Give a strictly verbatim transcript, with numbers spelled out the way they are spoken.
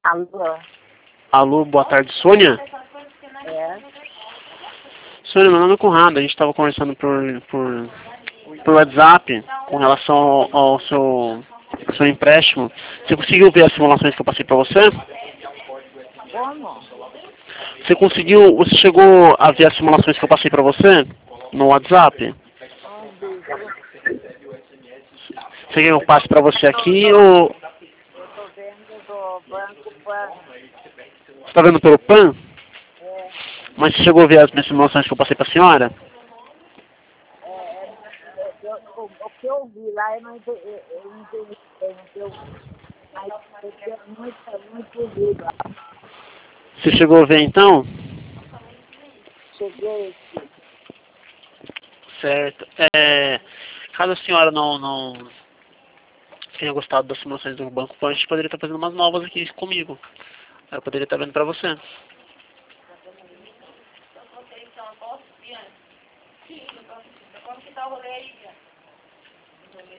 Alô? Alô, boa tarde, Sônia? É? Sônia, meu nome é Conrado, a gente estava conversando por, por, por WhatsApp com relação ao, ao seu, seu empréstimo. Você conseguiu ver as simulações que eu passei para você? Como? Você conseguiu, você chegou a ver as simulações que eu passei para você no WhatsApp? Não vi. Você quer que eu passe para você aqui ou... Eu tô vendo do Banco Pan. Você está vendo pelo PAN? É, Mas você chegou a ver as minhas simulações que eu passei para a senhora? é, é, é, eu, o, o que eu vi lá, eu não entendi, eu, eu não entendi bem o que eu vi. Mas eu tinha muito, muito ruído lá. Você chegou a ver então? Cheguei aqui. Certo. É, caso a senhora não, não tenha gostado das simulações do Banco Pan, a gente poderia estar fazendo umas novas aqui comigo. Eu poderia estar vendo para você.